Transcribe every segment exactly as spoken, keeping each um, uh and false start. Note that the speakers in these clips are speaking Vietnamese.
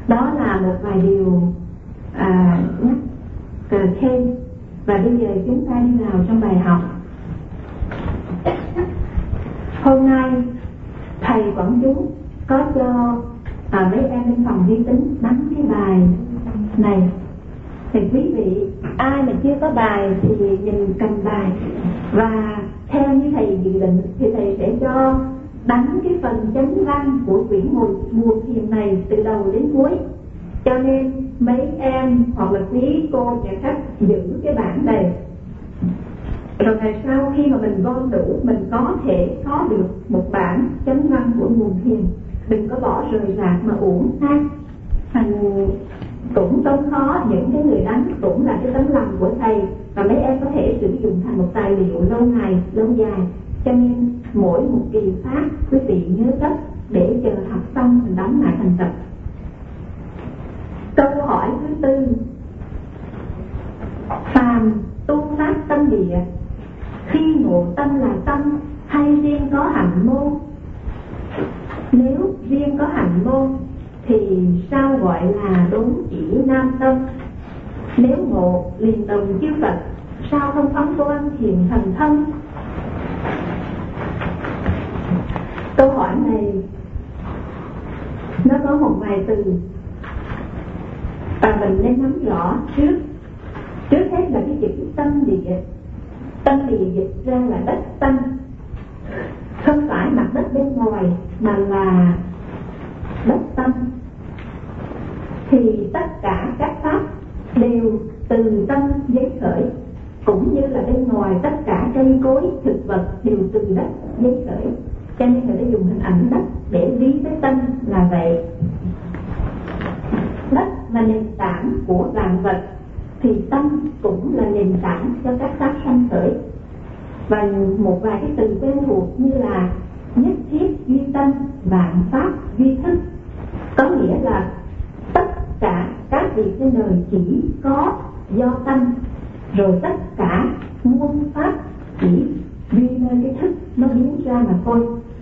Đó là một vài điều à, nhắc cờ thêm. Và bây giờ chúng ta đi vào trong bài học. Hôm nay thầy Quảng Chú có cho à, mấy em bên phòng vi tính đánh cái bài này. Thì quý vị ai mà chưa có bài thì nhìn cầm bài, và theo như thầy dự định thì thầy sẽ cho đánh cái phần chánh văn của quyển mùa, mùa thiền này từ đầu đến cuối. Cho nên mấy em hoặc là quý cô nhà khách giữ cái bản này, rồi ngày sau khi mà mình gom đủ, mình có thể có được một bản chánh văn của nguồn thiền. Đừng có bỏ rời rạc mà uổng ha. Thành cũng không khó, những cái người đánh cũng là cái tấm lòng của thầy, và mấy em có thể sử dụng thành một tài liệu lâu ngày, lâu dài. Cho nên mỗi một kỳ pháp quý vị nhớ cất để chờ học xong mình đóng lại thành tập. Câu hỏi thứ tư: phàm tu pháp tâm địa, khi ngộ tâm là tâm hay riêng có hạnh môn? Nếu riêng có hạnh môn thì sao gọi là đốn chỉ nam tâm? Nếu ngộ liền đồng chư Phật, sao không phóng quan thiền thần thân? Câu hỏi này nó có một vài từ và mình nên nắm rõ trước. Trước hết là cái chữ tâm địa. Tâm địa dịch ra là đất tâm, không phải mặt đất bên ngoài mà là đất tâm. Thì tất cả các pháp đều từ tâm giấy khởi, cũng như là bên ngoài tất cả cây cối thực vật đều từ đất giấy khởi. Cho nên người ta dùng hình ảnh đất để ví với tâm là vậy. Đất là nền tảng của vạn vật, thì tâm cũng là nền tảng cho các pháp sanh khởi. Và một vài cái từ quen thuộc như là nhất thiết duy tâm, vạn pháp duy thức, có nghĩa là tất cả các việc trên đời chỉ có do tâm, rồi tất cả muôn pháp chỉ duy nơi cái thức nó biến ra mà thôi.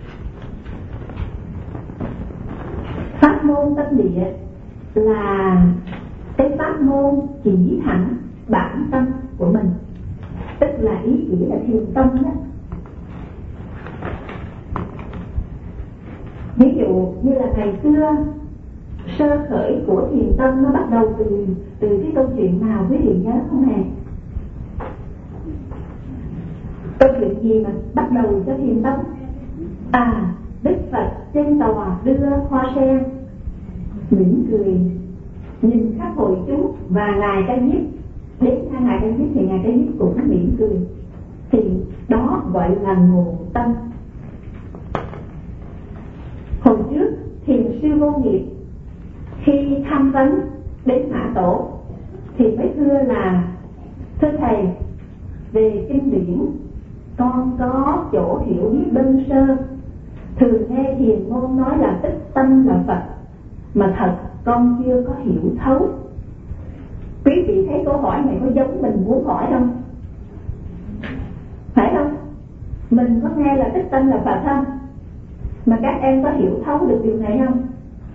Pháp môn tâm địa là cái pháp môn chỉ thẳng bản tâm của mình, tức là ý chỉ là thiền tâm đó. Ví dụ như là ngày xưa sơ khởi của thiền tâm nó bắt đầu từ từ cái câu chuyện nào quý vị nhớ không hề? Câu chuyện gì mà bắt đầu cho thiền tâm? À, Đức Phật trên tòa đưa hoa sen, mỉm cười nhìn khắp hội chúng, và ngài Ca Diếp đến hai ngài Ca Diếp thì ngài Ca Diếp cũng mỉm cười. Thì đó gọi là ngộ tâm. Hồi trước thiền sư Vô Nghiệp khi tham vấn đến Mã Tổ thì mới thưa là: thưa thầy, về kinh điển con có chỗ hiểu biết đơn sơ, thường nghe thiền môn nói là tích tâm là Phật, mà thật con chưa có hiểu thấu. Quý vị thấy câu hỏi này có giống mình muốn hỏi không? Phải không? Mình có nghe là tích tâm là Phật không? Mà các em có hiểu thấu được điều này không?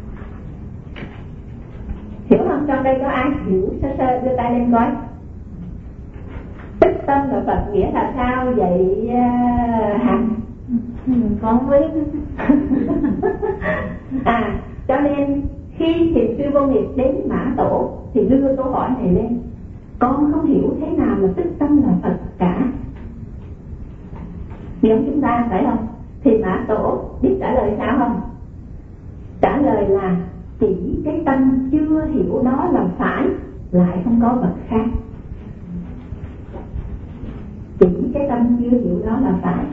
Hiểu không? Trong đây có ai hiểu sơ sơ đưa tay lên coi. Tích tâm là Phật nghĩa là sao vậy uh, Hằng? Ừ, con biết. À, cho nên khi thiền sư Vô Nghiệp đến Mã Tổ thì đưa câu hỏi này lên: con không hiểu thế nào là tích tâm là Phật cả. Giống chúng ta phải không? Thì Mã Tổ biết trả lời sao không? Trả lời là chỉ cái tâm chưa hiểu đó là phải, lại không có vật khác. Chỉ cái tâm chưa hiểu đó là phải.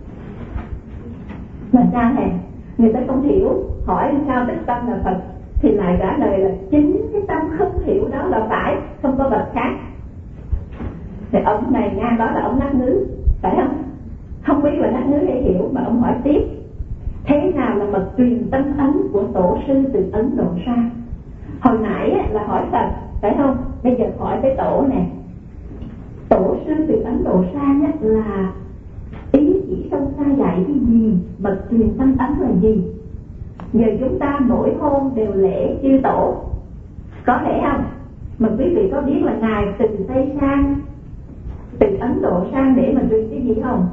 Mà sao hề? Người ta không hiểu, hỏi sao tích tâm là Phật, thì lại trả lời là chính cái tâm không hiểu đó là phải, không có vật khác. Thì ông này ngang đó là ông nát ngứ, phải không? Không biết là nát ngứ hay hiểu, mà ông hỏi tiếp: thế nào là mật truyền tâm ấn của tổ sư từ Ấn Độ sang? Hồi nãy là hỏi Phật, phải không? Bây giờ hỏi tới tổ nè. Tổ sư từ Ấn Độ sang là ý chỉ sâu xa dạy cái gì? Mật truyền tâm ấn là gì? giờ chúng ta mỗi hôm đều lễ chư tổ, có lẽ không? Mà quý vị có biết là ngài từ Tây sang, từ Ấn Độ sang để mà truyền cái gì không?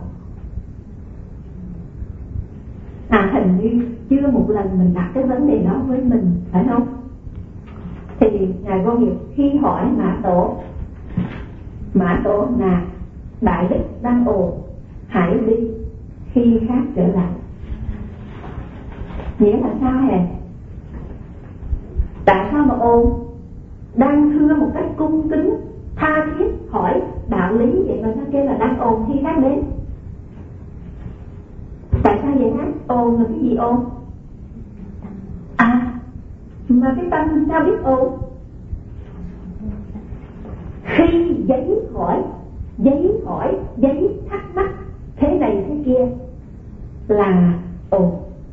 À, hình như chưa một lần mình đặt cái vấn đề đó với mình, phải không? Thì ngài Vô Nghiệp khi hỏi Mã Tổ, Mã Tổ là đại đức đang ồn, hãy đi, khi khác trở lại. Nghĩa là sao hề? Tại sao mà ồn? Đang thưa một cách cung kính, tha thiết hỏi đạo lý, vậy mà sao kêu là đang ồn khi khác đến? Tại sao vậy hả? Ồn là cái gì ồn? À, mà cái tâm sao biết ồn? Khi giấy hỏi, giấy hỏi, giấy thắc mắc thế này thế kia là ồn.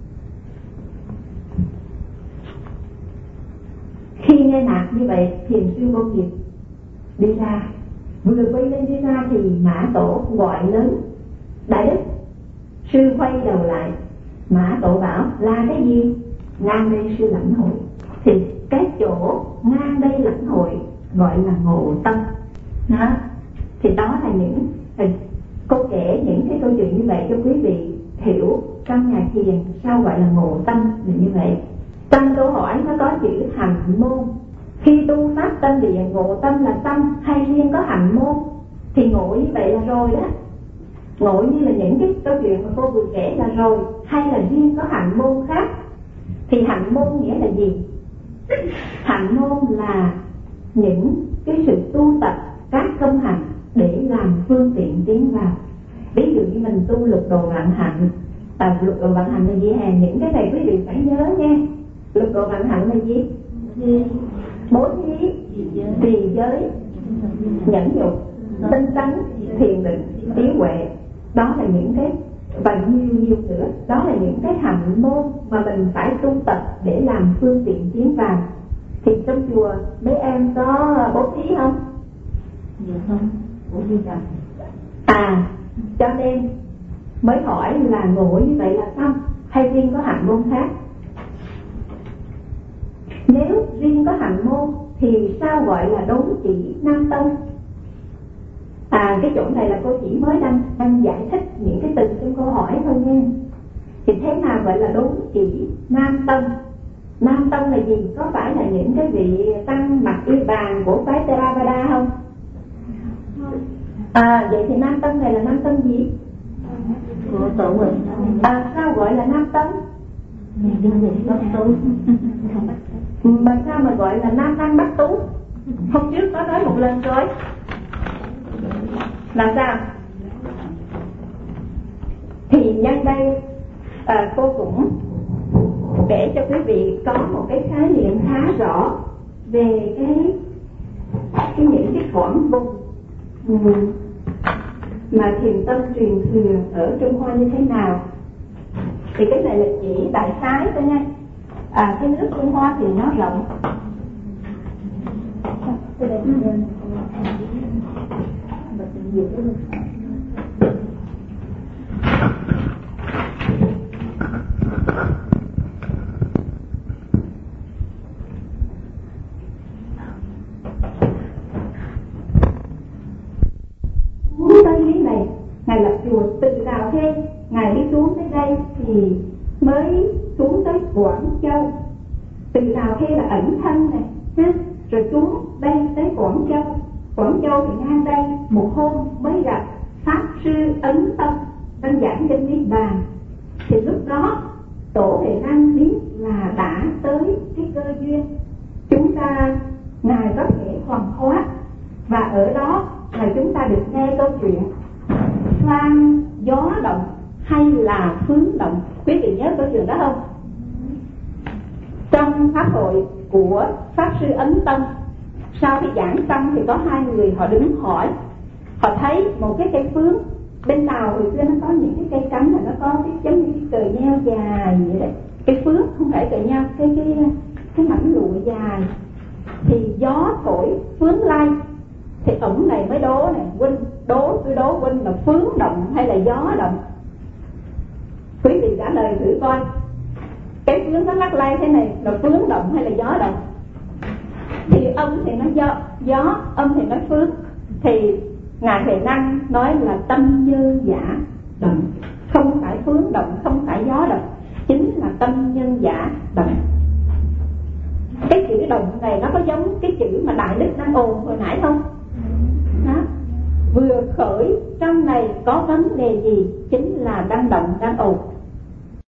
Khi nghe nạt như vậy, Thiền sư Vô Nghiệp đi ra, vừa quay lên đi ra thì Mã Tổ gọi lớn: đại đức. Sư quay đầu lại, Mã Tổ bảo là cái gì? Ngang đây sư lãnh hội. Thì cái chỗ ngang đây lãnh hội gọi là ngộ tâm đó. Thì đó là những cô kể những cái câu chuyện như vậy cho quý vị hiểu trong nhà thiền sao gọi là ngộ tâm là như vậy. Trong câu hỏi nó có chữ hành môn. Khi tu pháp tâm địa ngộ tâm là tâm hay riêng có hành môn? Thì ngộ như vậy là rồi đó. Ngộ như là những cái câu chuyện mà cô vừa kể là rồi, hay là riêng có hành môn khác? Thì hành môn nghĩa là gì? Hành môn là những cái sự tu tập các công hạnh để làm phương tiện tiến vào. Ví dụ như mình tu lục độ vạn hạnh. À, lục độ vạn hạnh là gì hả? Những cái này quý vị phải nhớ nha. Lục độ vạn hạnh là gì? Bố thí, trì giới, nhẫn nhục, tinh tấn, thiền định, trí huệ. Đó là những cái, và nhiều nhiều nữa, đó là những cái hạnh môn mà mình phải tu tập để làm phương tiện tiến vào. Thì trong chùa mấy em có bố thí không? Dạ không, bố thí chậm. À, cho nên mới hỏi là ngộ như vậy là xong hay riêng có hạnh môn khác? Nếu riêng có hạnh môn thì sao gọi là đốn chỉ nam tông? À, cái chỗ này là cô chỉ mới đang, đang giải thích những cái từ trong câu hỏi thôi nha. Thì thế nào gọi là đốn chỉ nam tông? Nam tông là gì? Có phải là những cái vị tăng mặc y bàn của phái Theravada không? À, vậy thì nam tông này là nam tông gì? Của tổ huệ. À, sao gọi là nam tông? Bắc tú. Mà sao mà gọi là nam tăng bắc tú? Hôm trước có nói một lần rồi. Là sao? Thì nhân đây à, cô cũng để cho quý vị có một cái khái niệm khá rõ về cái, cái những cái quãng vùng mà thiền tâm truyền thừa ở Trung Hoa như thế nào. Thì cái này là chỉ đại khái thôi nha. À, cái nước Trung Hoa thì nó rộng. Muốn tới lý này, ngài lập chùa từ Lào Thê, ngài đi xuống tới đây thì mới xuống tới Quảng Châu. Từ Lào Thê là ẩn thân này ha, rồi xuống đây tới Quảng Châu. Quảng Châu thì ngang đây một hôm mới gặp Pháp Sư Ấn Tâm đang giảng kinh Niết Bàn. Thì lúc đó Tổ Huệ Năng biết là đã tới cái cơ duyên chúng ta ngài có thể hoàn hóa, và ở đó là chúng ta được nghe câu chuyện xoan gió động hay là phướng động. Quý vị nhớ câu chuyện đó không? Trong pháp hội của Pháp Sư Ấn Tâm, sau khi giảng xong thì có hai người họ đứng hỏi. Họ thấy một cái cây phướng, bên Lào hồi xưa nó có những cái cây cắm mà nó có cái giống như cái cờ nheo dài vậy đấy. Cây phướng không phải cờ nheo, cái cái cái mảnh lụa dài. Thì gió thổi phướng lay. Thì ổng này mới đố này, huynh đố tôi đố huynh là phướng động hay là gió động? Quý vị trả lời thử coi. cái phướng nó lắc lay thế này là phướng động hay là gió động? Thì âm thì nói gió, gió âm thì nói phướng. Thì Ngài Huệ Năng nói là tâm nhân giả động, không phải phướng động, không phải gió động, chính là tâm nhân giả động. Cái chữ động này nó có giống cái chữ mà Đại Đức đang ồn hồi nãy không? Đó. Vừa khởi trong này có vấn đề gì, chính là đang động, đang ồn.